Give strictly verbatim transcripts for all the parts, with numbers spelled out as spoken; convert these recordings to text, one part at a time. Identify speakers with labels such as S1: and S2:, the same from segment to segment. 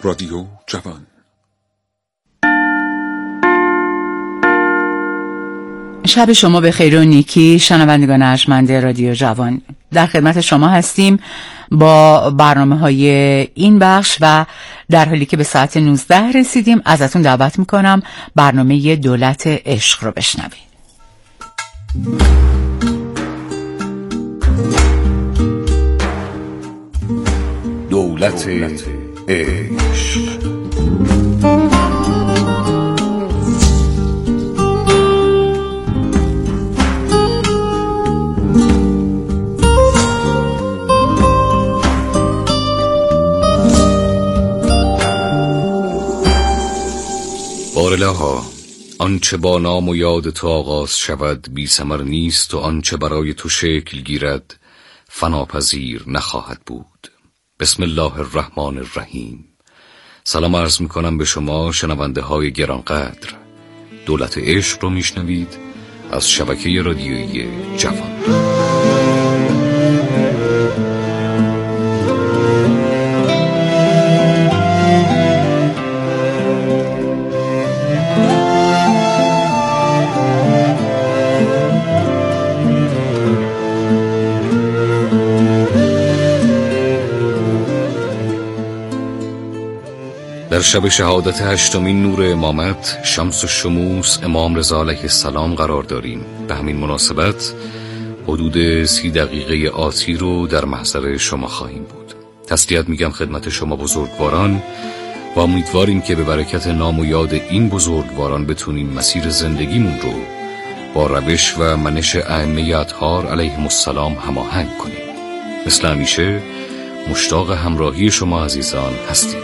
S1: رادیو جوان.
S2: شب شما به خیر و نیکی شنوندگان ارجمند رادیو جوان. در خدمت شما هستیم با برنامه های این بخش و در حالی که به ساعت نوزده رسیدیم ازتون دعوت میکنم برنامه دولت عشق رو بشنوید.
S3: دولت عشق. بارالها، آنچه با نام و یاد تو آغاز شود بی ثمر نیست و آنچه برای تو شکل گیرد فناپذیر نخواهد بود. بسم الله الرحمن الرحیم. سلام عرض میکنم به شما شنونده های گرانقدر. دولت عشق رو میشنوید از شبکه رادیویی جوان. در شب شهادت هشتمین نور امامت شمس الشموس امام رضا علیه السلام قرار داریم. به همین مناسبت حدود سی دقیقه آتی رو در محضر شما خواهیم بود. تسلیت میگم خدمت شما بزرگواران و امیدواریم که به برکت نام و یاد این بزرگواران بتونیم مسیر زندگیمون رو با روش و منش ائمه اطهار علیهم السلام هماهنگ کنیم. مثل همیشه مشتاق همراهی شما عزیزان هستیم.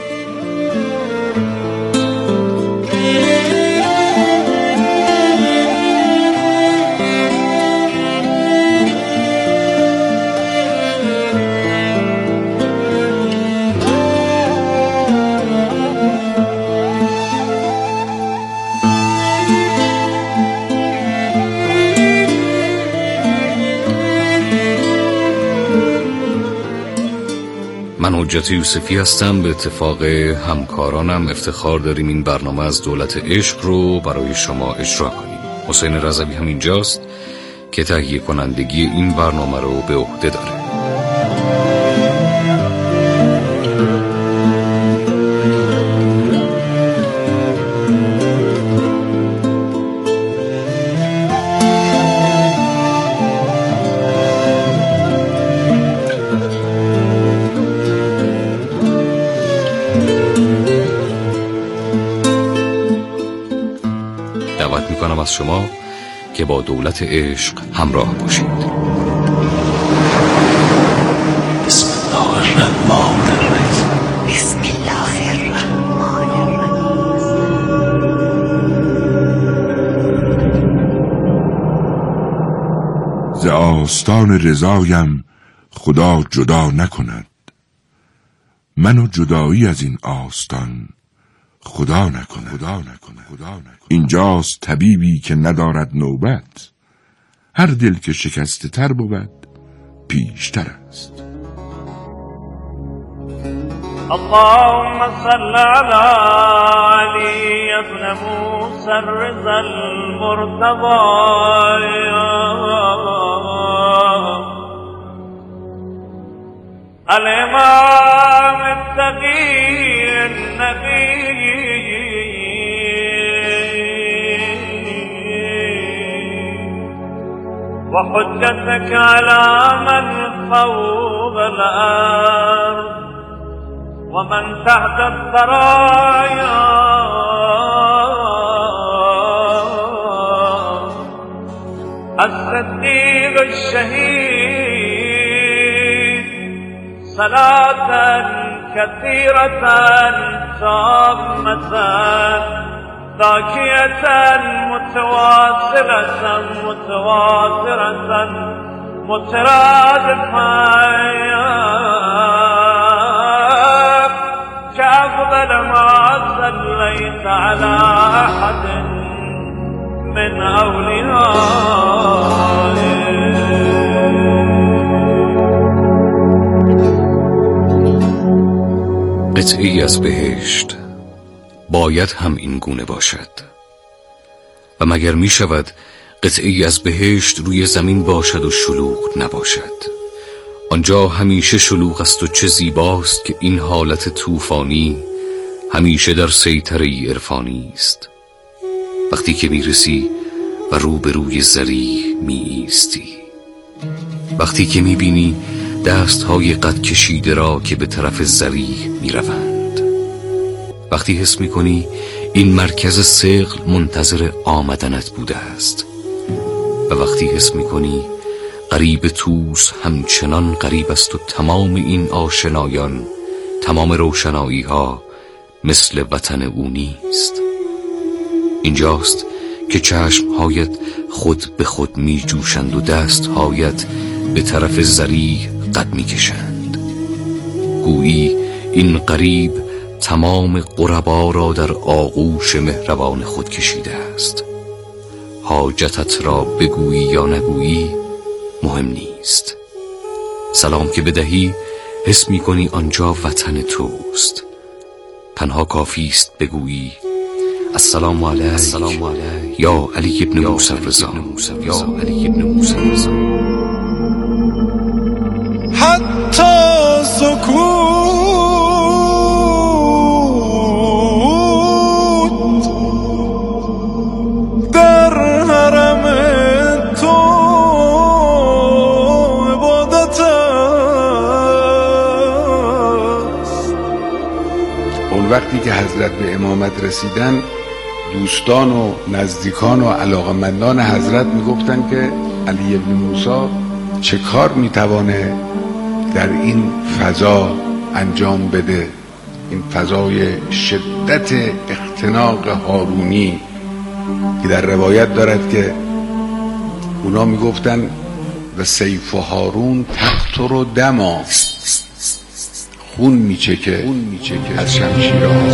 S3: من حجت یوسفی هستم. به اتفاق همکارانم افتخار داریم این برنامه از دولت عشق رو برای شما اجرا کنیم. حسین رضوی هم اینجاست که تهیه کنندگی این برنامه رو به عهده داره. دعوت میکنم از شما که با دولت عشق همراه باشید. بسم الله الرحمن الرحیم. بسم الله الرحمن الرحیم.
S4: ز آستان رضایم خدا جدا نکند، منو جدایی از این آستان خدا نکنه. خدا نکنه. خدا نکنه. اینجاست طبیبی که ندارد نوبت، هر دل که شکسته تر بود پیشتر است.
S5: اللهم صل على علی ابن موسی الرضا المرتضی الامام التقی النبی وحجتك على من فوق الأرض ومن تحت الثرايا الصديق الشهيد صلاة كثيرة تامة ذاكية متواصلة متواترة مترادفة كأفضل ما صليت على أحد من أوليائه.
S3: قطعی از بهشت باید هم این گونه باشد. و مگر می شود قطعی از بهشت روی زمین باشد و شلوغ نباشد؟ آنجا همیشه شلوغ است و چه زیباست که این حالت طوفانی همیشه در سیطره عرفانی است. وقتی که می رسی و روبروی زریح می ایستی، وقتی که می بینی دست های قد کشیده را که به طرف زریح می روند، وقتی حس می کنی این مرکز ثقل منتظر آمدنت بوده است، و وقتی حس می کنی قریب توس همچنان قریب است و تمام این آشنایان، تمام روشنایی ها مثل وطن او نیست. اینجاست که چشمهایت خود به خود می جوشند و دستهایت به طرف زریح قد می کشند. گویی این قریب تمام قربا را در آغوش مهربان خود کشیده است. حاجتت را بگویی یا نگویی مهم نیست. سلام که بدهی حس می کنی آنجا وطن توست. تنها کافی است بگویی السلام علیک یا علی ابن موسی الرضا، یا علی ابن موسی الرضا.
S1: حتی سکوت در حرم تو عبادت است.
S6: اون وقتی که حضرت به امامت رسیدن، دوستان و نزدیکان و علاقمندان حضرت میگفتن که علی ابن موسی چه کار میتوانه در این فضا انجام بده، این فضای شدت اختناق هارونی که در روایت دارد که اونا میگفتن و سیف هارون تقطر و دما، خون میچکه از شمشیرها.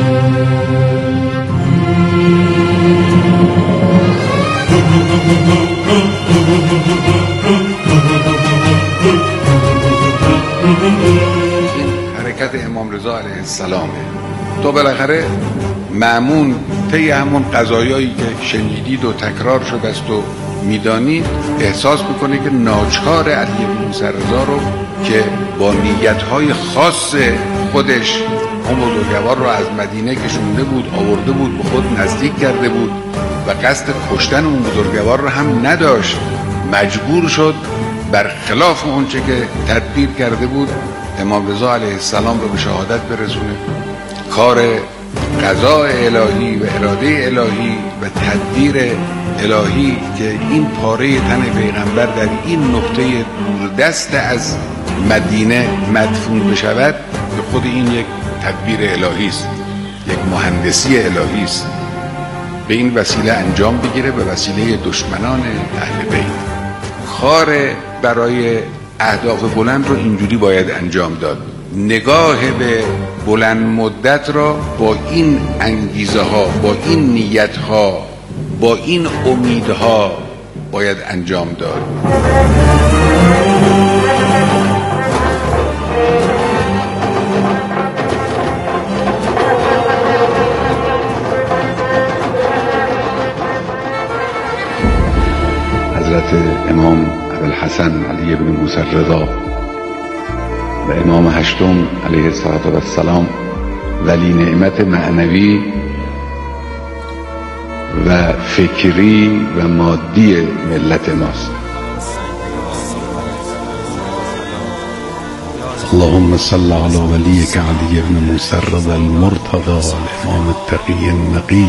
S6: این حرکت امام رضا علیه السلامه. تو بالاخره مأمون طی همون قضایایی که شنیدید و تکرار شده است و میدانید احساس میکنه که ناچار علی بن موسی رضا رو که با نیتهای خاص خودش اون بزرگوار رو از مدینه کشونده بود، آورده بود، به خود نزدیک کرده بود و قصد کشتن اون بزرگوار رو هم نداشت، مجبور شد برخلاف اون چه که تدبیر کرده بود امام رضا علیه السلام رو به شهادت برسونه. کار قضاء الهی و اراده الهی و تدبیر الهی که این پاره تن پیغمبر در این نقطه دوردست از مدینه مدفون بشود، به خود این یک تدبیر الهی است، یک مهندسی الهی است. به این وسیله انجام بگیره، به وسیله دشمنان اهل بیت. کار برای اهداف بلند رو اینجوری باید انجام داد. نگاه به بلند مدت را با این انگیزه ها، با این نیت ها، با این امیدها باید انجام داد. حضرت امام ابوالحسن علی بن موسی الرضا و امام هشتم علیه السلام ولی نعمت معنوی و فکری و مادی ملت ماست. اللهم صل على ولیک علی بن موسی الرضا المرتضى الامام التقی النقی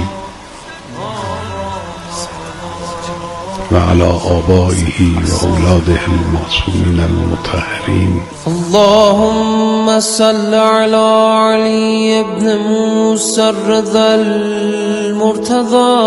S6: وعلى آبائه وأولاده المعصومين المطهرين.
S7: اللهم صل على علي بن موسى الرضا المرتضى.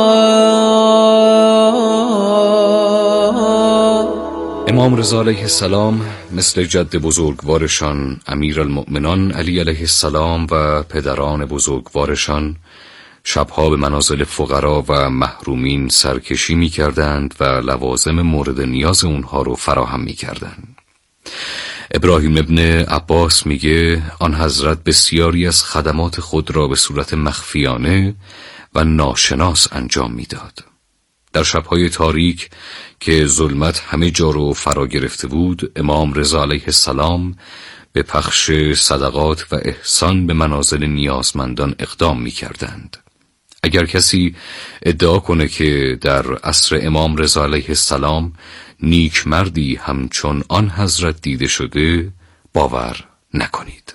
S3: امام رضا علیه السلام مثل جد بزرگوارشان امیرالمؤمنان علی علیه السلام و پدران بزرگوارشان شبها به منازل فقرا و محرومین سرکشی می کردند و لوازم مورد نیاز اونها رو فراهم می کردند. ابراهیم ابن عباس میگه آن حضرت بسیاری از خدمات خود را به صورت مخفیانه و ناشناس انجام میداد. در شبهای تاریک که ظلمت همه جا رو فرا گرفته بود، امام رضا علیه السلام به پخش صدقات و احسان به منازل نیازمندان اقدام می کردند. اگر کسی ادعا کنه که در عصر امام رضا علیه السلام نیک مردی همچون آن حضرت دیده شده، باور نکنید.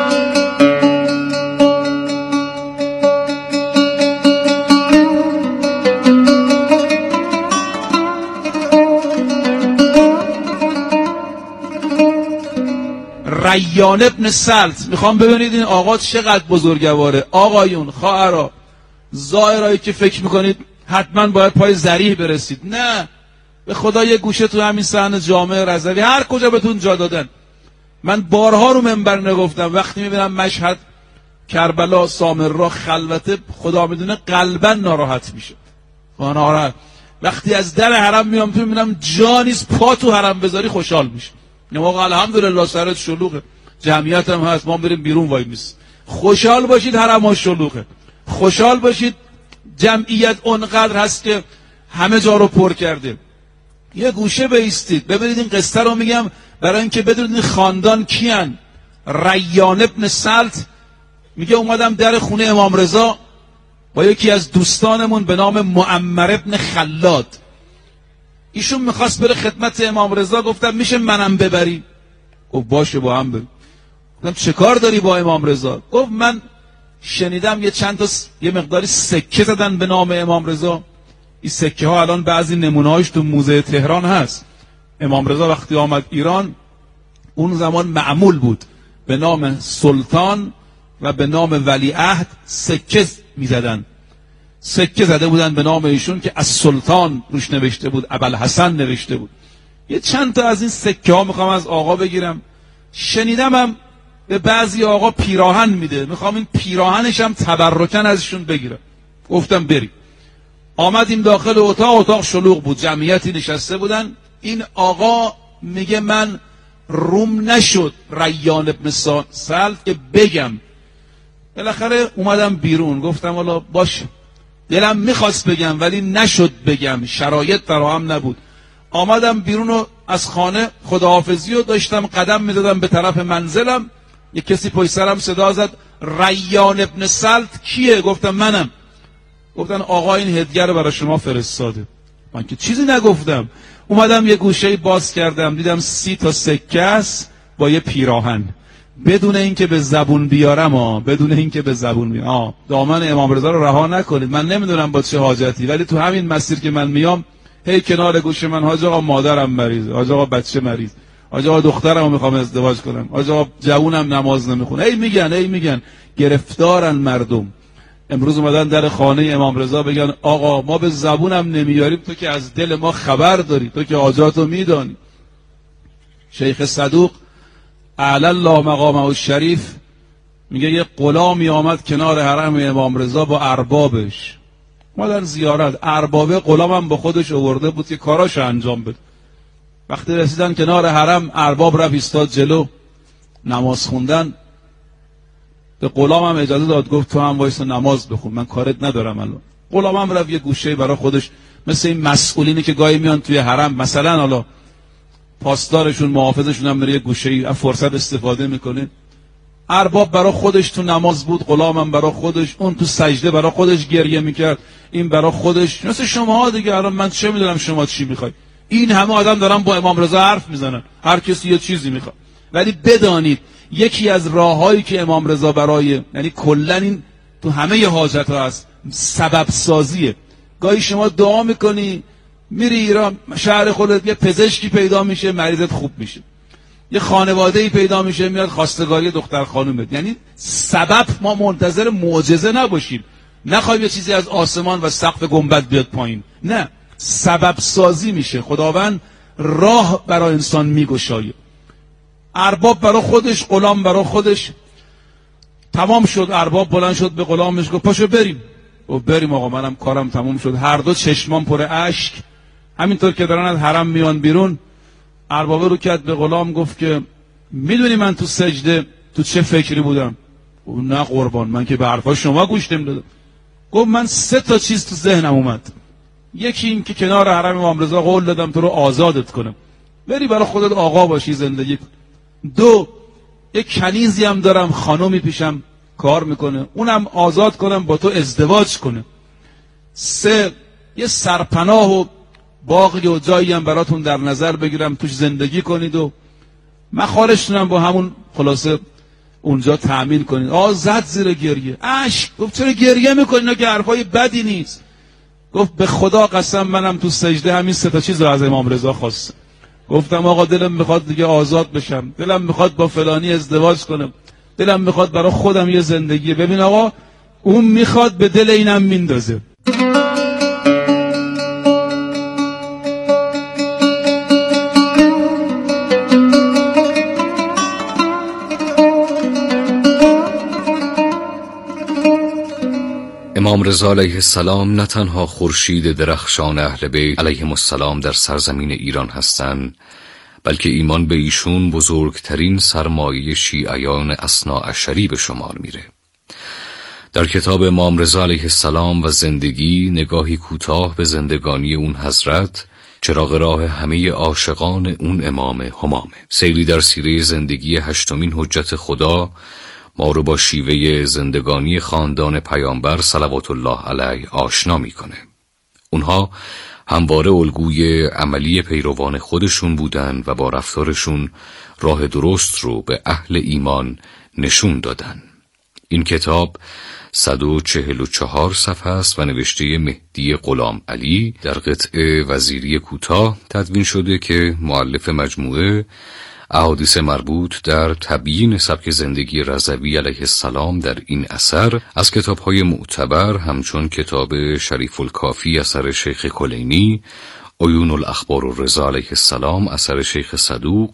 S8: ریان ابن سلط، میخوام ببینید این آقا چقدر بزرگواره. آقایون، خواهرها، زائرایی که فکر میکنید حتما باید پای ذریح برسید، نه، به خدا یه گوشه تو همین صحن جامع رضوی هر کجا بهتون جا دادن. من بارها رو منبر نگفتم وقتی میبینم مشهد کربلا سامرا خلوته، خدا میدونه قلبا ناراحت میشه. ناراحت وقتی از در حرم میام تو میبینم جا نیست پا تو حرم بذاری خوشحال میشه. نه موقع الحمدلله سرت شلوغه، جمعیت هم هست، ما بریم بیرون وای میس. خوشحال باشید حرم ها شلوغه، خوشحال باشید جمعیت اونقدر هست که همه جا رو پر کرده. یه گوشه بایستید ببینید این قصه رو میگم برای اینکه بدونید این خاندان کیان. ریان ابن سلط میگه اومدم در خونه امام رضا با یکی از دوستانمون به نام معمر ابن خلاد. ایشون میخواست بره خدمت امام رضا، گفتم میشه منم ببری؟ گفت باشه با هم بریم. گفتم چه کار داری با امام رضا؟ گفت من شنیدم یه چند تا یه مقداری سکه زدن به نام امام رضا. این سکه ها الان بعضی نمونه هاش تو موزه تهران هست. امام رضا وقتی آمد ایران اون زمان معمول بود به نام سلطان و به نام ولیعهد سکه میزدن. سکه زده بودن به نام ایشون که از سلطان روش نوشته بود، ابوالحسن نوشته بود. یه چند تا از این سکه ها میخوام از آقا بگیرم. شنیدم هم به بعضی آقا پیراهن میده، میخوام این پیراهنش هم تبرکن ازشون بگیرم. گفتم بریم. آمدیم داخل اتاق، اتاق شلوغ بود، جمعیتی نشسته بودن. این آقا میگه من روم نشد ریان ابن سلط که بگم. بالاخره اومدم بیرون، گفتم والا باشه، دلم میخواست بگم ولی نشد بگم، شرایط فراهم نبود. آمدم بیرون و از خانه خداحافظی رو داشتم قدم میزدم به طرف منزلم، یک کسی پشت سرم صدا زد ریان ابن سلط کیه؟ گفتم منم. گفتن آقا این هدیه رو برای شما فرستاده. من که چیزی نگفتم. اومدم یه گوشه باز کردم، دیدم سی تا سکه است با یه پیراهن، بدون اینکه به زبون بیارم ها، بدون اینکه به زبون بیارم. آه دامن امام رضا رو رها نکنید. من نمیدونم با چه حاجتی، ولی تو همین مسیر که من میام هی کنار گوش من حاج آقا مادرم مریضه، حاج آقا بچه مریض، حاج آقا دخترمو میخوام ازدواج کنم، حاج آقا جوونم نماز نمیخونه. هی میگن هی میگن گرفتارن مردم. امروز اومدن در خانه امام رضا بگن آقا ما به زبونم نمیاریم، تو که از دل ما خبر داری، تو که حاجاتو میدانی. شیخ صدوق اعلی الله مقامه الشریف میگه یه غلامی آمد کنار حرم امام رضا با اربابش، اومدن زیارت. اربابه غلامم با خودش آورده بود که کاراشو انجام بده. وقتی رسیدن کنار حرم، ارباب رفت ایستاد جلو نماز خوندن. به غلامم اجازه داد، گفت تو هم وایسا نماز بخون، من کارت ندارم الان. غلامم رفت یه گوشه برای خودش، مثل این مسئولینی که گاهی میان توی حرم مثلا حالا پاسدارشون محافظشون هم میره یه گوشه فرصت استفاده میکنه. ارباب برای خودش تو نماز بود، غلامم برای خودش، اون تو سجده برای خودش گریه میکرد، این برای خودش. مثل شماها دیگه. الان من چه میدونم شما چی میخوای؟ این همه آدم دارن با امام رضا حرف میزنن، هر کسی یه چیزی میخواد. ولی بدانید یکی از راههایی که امام رضا برای، یعنی کلا این تو همه حاجت ها هست، سبب سازیه. گاهی شما دعا میکنی، میری ایران شهر خودت، یه پزشکی پیدا میشه مریضت خوب میشه، یه خانواده‌ای پیدا میشه میاد خواستگاری دختر خانومت. یعنی سبب، ما منتظر معجزه نباشیم، نخوایم یه چیزی از آسمان و سقف گنبد بیاد پایین، نه، سبب سازی میشه. خداوند راه برای انسان میگشایه. ارباب برای خودش، غلام برای خودش. تمام شد، ارباب بلند شد به غلامش گفت پاشو بریم. و بریم آقا، منم کارم تمام شد. هر دو چشمان پر اشک، همینطور که دارن از حرم میان بیرون، ارباب رو کرد به غلام گفت که میدونی من تو سجده تو چه فکری بودم؟ نه قربان، من که به حرفا شما گوش نمیدادم. گفت من سه تا چیز تو ذهنم اومد. یکی این که کنار حرم امام رضا قول دادم تو رو آزادت کنم، بری برای خودت آقا باشی، زندگی کن. دو، یک کنیزی هم دارم، خانومی پیشم کار میکنه، اونم آزاد کنم با تو ازدواج کنه. سه، یه سرپناه و باغی و جایی هم براتون در نظر بگیرم توش زندگی کنید و مخارجتونم با همون خلاصه اونجا تأمین کنید. آه زد زیر گریه، اشک. گفت چرا گریه میکنی؟ اینا که حرفای بدی نیست. گفت به خدا قسم منم تو سجده همین سه تا چیز رو از امام رضا خواستم. گفتم آقا دلم میخواد دیگه آزاد بشم، دلم میخواد با فلانی ازدواج کنم، دلم میخواد برای خودم یه زندگی. ببین آقا اون میخواد به دل اینم میندازه.
S3: امام رضا علیه السلام نه تنها خورشید درخشان اهل بیت علیهم السلام در سرزمین ایران هستند، بلکه ایمان به ایشون بزرگترین سرمایه شیعیان اثناعشری به شمار میره. در کتاب امام رضا علیه السلام و زندگی نگاهی کوتاه به زندگانی اون حضرت چراغ راه همه عاشقان اون امام همامه. سیری در سیره زندگی هشتمین حجت خدا ما رو با شیوه زندگانی خاندان پیامبر صلوات الله علیه آشنا میکنه. اونها همواره الگوی عملی پیروان خودشون بودن و با رفتارشون راه درست رو به اهل ایمان نشون دادن. این کتاب صد و چهل و چهار صفحه است و نوشته مهدی غلام علی در قطعه وزیری کوتاه تدوین شده که مؤلف مجموعه احادیث مربوط در تبیین سبک زندگی رضوی علیه السلام در این اثر از کتاب‌های معتبر همچون کتاب شریف الکافی اثر شیخ کلینی، عیون الاخبار الرضا علیه السلام اثر شیخ صدوق،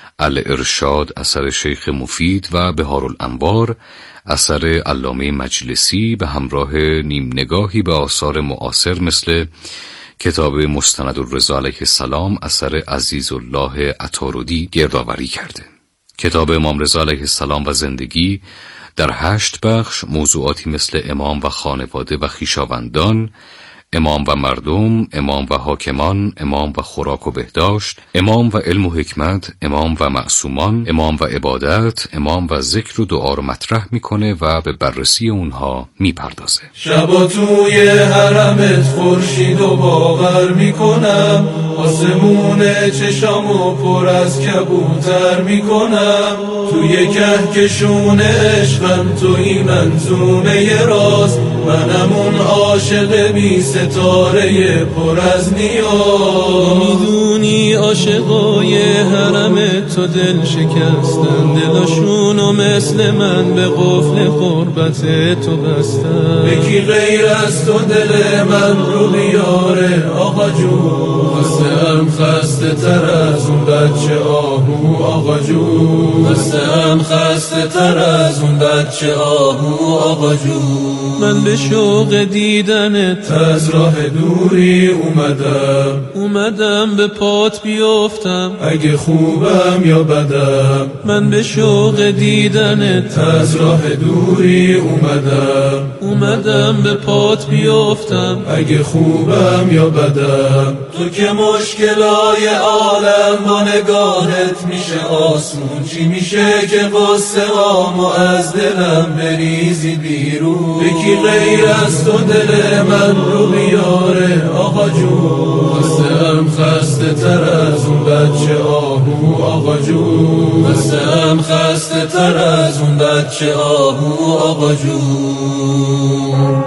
S3: الارشاد اثر شیخ مفید و بهار الانوار اثر علامه مجلسی به همراه نیم نگاهی به آثار معاصر مثل کتاب مستند الرضا علیه السلام اثر عزیز الله عطاردی گردآوری کرده. کتاب امام رضا علیه السلام و زندگی در هشت بخش موضوعاتی مثل امام و خانواده و خویشاوندان، امام و مردم، امام و حاکمان، امام و خوراک و بهداشت، امام و علم و حکمت، امام و معصومان، امام و عبادت، امام و ذکر و دعا رو مطرح میکنه و به بررسی اونها میپردازه.
S9: شبا توی حرمت خورشید و باور میکنم، آسمون چشامو پر از کبوتر میکنم، توی کهکشون عشقم توی منظومه راست، منم اون عاشق بی ستاره پر از نیاز.
S7: میدونی عاشقای حرم تو دل شکستن، دلاشونو مثل من به قفل قربت تو بستن.
S9: یکی غیر از تو دل من رو بیاره آقا جون، خسته ام خسته تر از اون بچه آهو آقا جون، خسته ام خسته تر از اون بچه آهو آقا جون.
S7: من به شوق دیدنت
S9: از راه دوری اومدم،
S7: اومدم به پات بیافتم،
S9: اگه خوبم یا بدم.
S7: من به شوق دیدنت
S9: از راه دوری اومدم،
S7: اومدم به پات بیافتم،
S9: اگه خوبم یا بدم. تو که مشکلای عالم با نگاهت میشه آسمون، چی میشه که قصه هامو از دلم بریزی بیرون. یکی غیر از تو دل من رو بیاره آقا جون، خسته ام خسته تر از اون بچه آهو آقا جون، خسته ام خسته تر از اون بچه آهو آقا جون.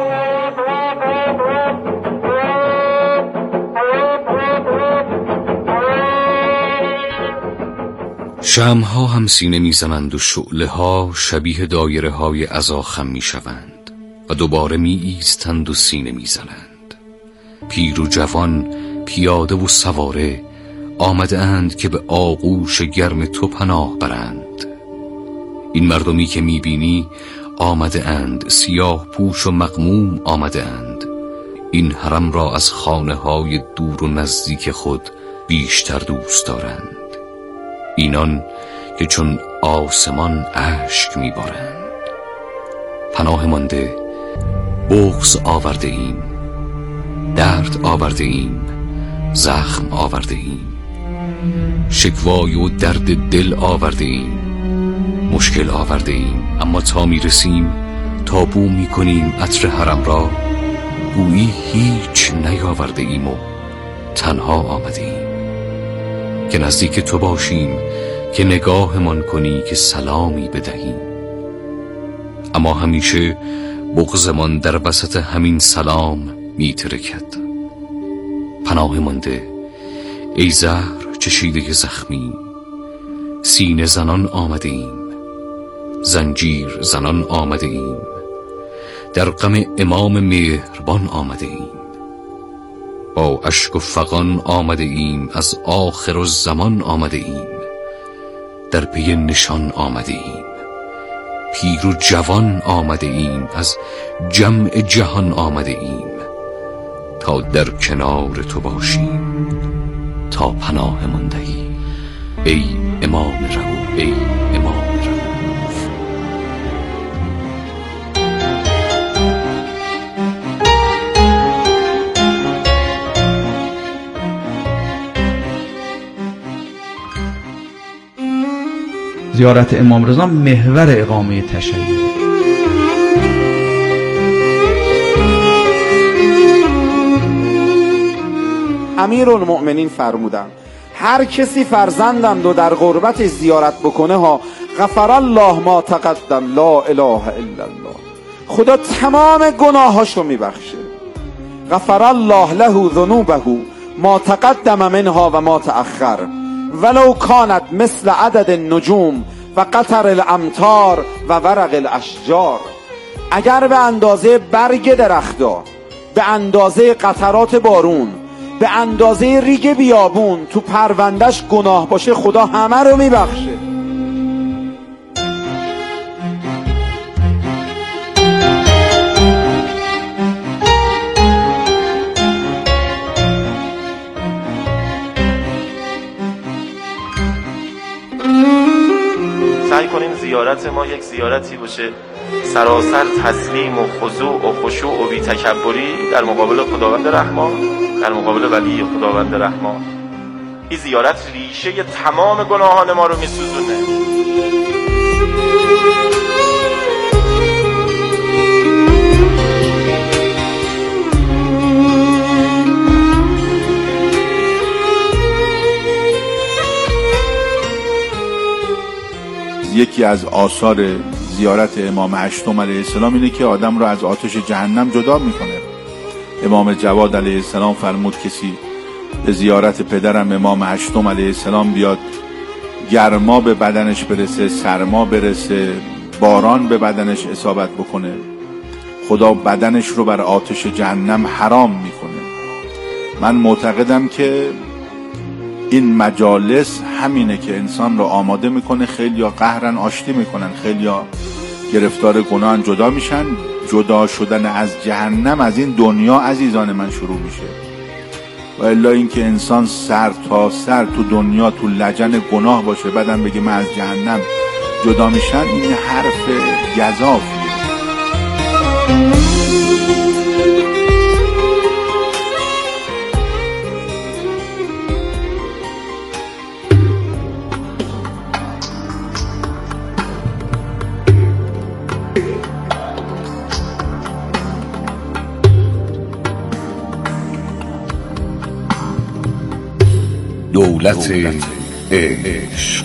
S3: شمع‌ها هم سینه میزنند و شعله ها شبیه دایره های عزاخم میشوند و دوباره می ایستند و سینه میزنند. پیر و جوان، پیاده و سواره آمده اند که به آغوش گرم تو پناه برند. این مردمی که میبینی آمده اند، سیاه پوش و مغموم آمده اند، این حرم را از خانه های دور و نزدیک خود بیشتر دوست دارند. اینان که چون آسمان اشک میبارند. پناه مانده بغض آورده ایم، درد آورده ایم، زخم آورده ایم، شکوای و درد دل آورده ایم، مشکل آورده ایم، اما تا میرسیم تا بو میکنیم عطر حرم را، گویی هیچ نیاورده ایم و تنها آمده ایم. که نزدیک تو باشیم، که نگاهمان کنی، که سلامی بدهیم. اما همیشه بغضمان در وسط همین سلام میترکد. پناه مانده ای زهر چشیده زخمی، سینه زنان آمده ایم، زنجیر زنان آمده ایم، در غم امام مهربان آمده ایم. با اشک و فغان آمده ایم، از آخر و زمان آمده ایم، در پی نشان آمده ایم، پیر و جوان آمده ایم، از جمع جهان آمده ایم، تا در کنار تو باشیم، تا پناه من دهی ای امام رؤوف، ای امام رؤوف.
S10: زیارت امام رضا محور اقامه تشیع.
S11: امیرالمؤمنین فرمودند هر کسی فرزندم رو در غربت زیارت بکنه ها، غفر الله ما تقدم، لا اله الا الله، خدا تمام گناهاشو میبخشه. غفر الله له ذنوبه ما تقدم منها و ما تأخر، ولو کانت مثل عدد النجوم و قطر الامطار و ورق الاشجار. اگر به اندازه برگ درختا، به اندازه قطرات بارون، به اندازه ریگ بیابون تو پروندش گناه باشه، خدا همه رو میبخشه.
S12: سعی کنیم زیارت ما یک زیارتی باشه سراسر تسلیم و خضوع و خشوع و بی تکبری در مقابل خداوند رحمان، در مقابل ولی خداوند رحمان. این زیارت ریشه تمام گناهان ما رو میسوزونه.
S13: یکی از آثار زیارت امام هشتم علیه السلام اینه که آدم رو از آتش جهنم جدا میکنه. امام جواد علیه السلام فرمود کسی به زیارت پدرم امام هشتم علیه السلام بیاد، گرما به بدنش برسه، سرما برسه، باران به بدنش اصابت بکنه، خدا بدنش رو بر آتش جهنم حرام میکنه. من معتقدم که این مجالس همینه که انسان رو آماده میکنه. خیلی ها قهرن آشتی میکنن، خیلی ها گرفتار گناه جدا میشن. جدا شدن از جهنم از این دنیا عزیزان من شروع میشه، و الا اینکه انسان سر تا سر تو دنیا تو لجن گناه باشه بعدم بگه من از جهنم جدا میشن، این حرف گزافیه.
S3: دولت عشق.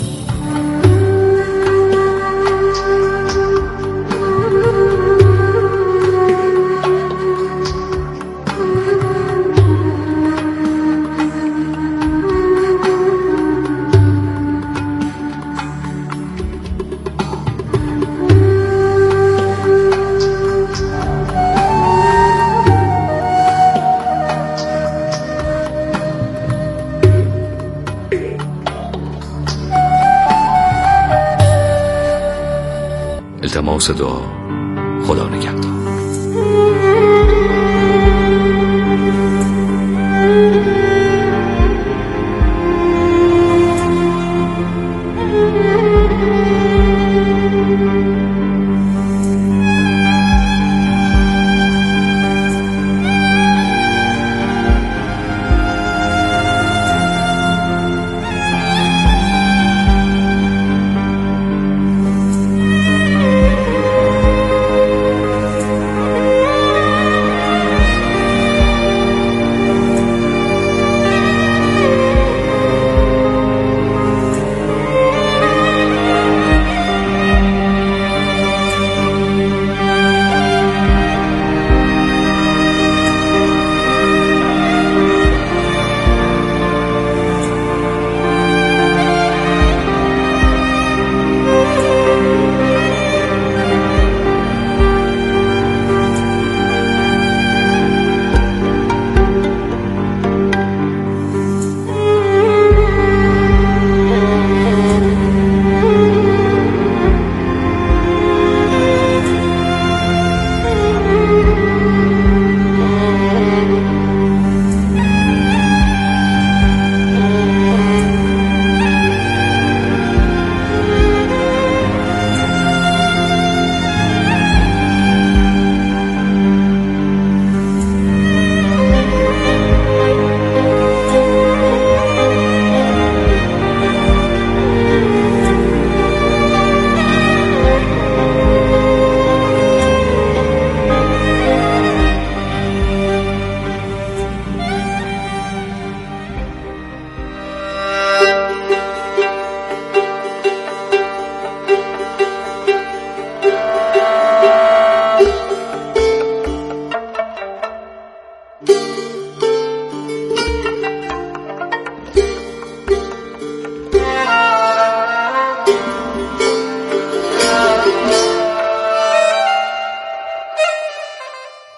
S3: التماس دعا. خدا نگهدار.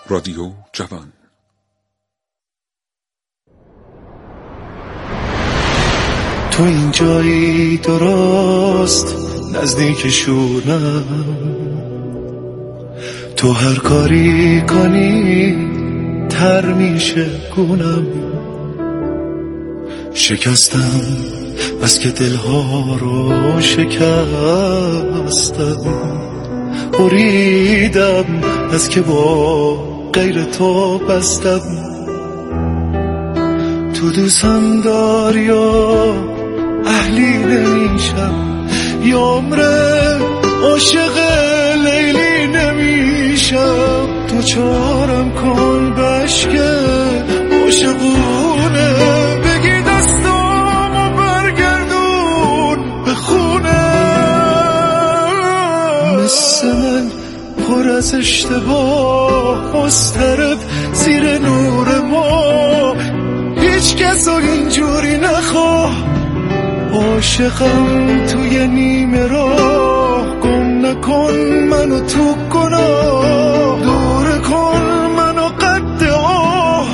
S3: رادیو جوان.
S1: تو این جایی درست نزدیک شونم، تو هر کاری کنی تر میشه گونم. شکستم بس که دلها رو شکستم، بریدم از که با غیر تو بستم. تو دوستم داری و اهلی نمیشم، یا عمره عاشق لیلی نمیشم. تو چارم کن بشکه عاشقونه، بگی دستامو برگردون به خونه. مثل من پر از اشتباه مضطرب زیر نور ما، هیچ کسو اینجوری نخواه. عاشقم توی نیمه راه، گم نکن منو تو گناه، دور کن منو قد آه.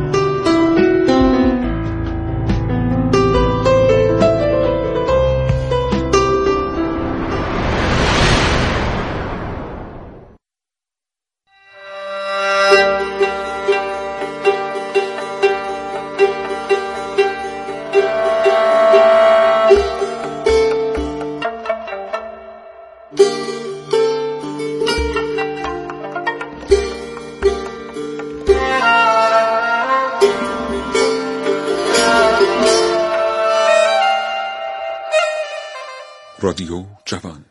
S3: رادیو جوان.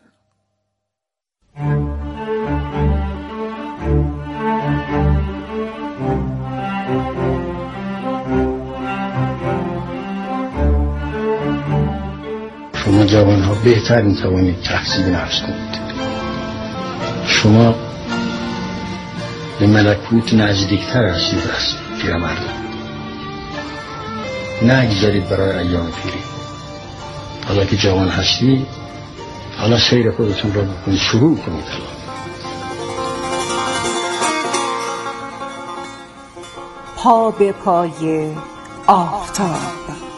S14: شما جوان ها بهتر می توانید تحصیل نفس کنید. شما به ملکوت نزدیکتر هستید از پیرمردان. نگذارید برای ایام پیری. حالا که جوان هستی، حالا سیر خودتون را بکنید، شروع کنید.
S15: پا به پای آفتاب.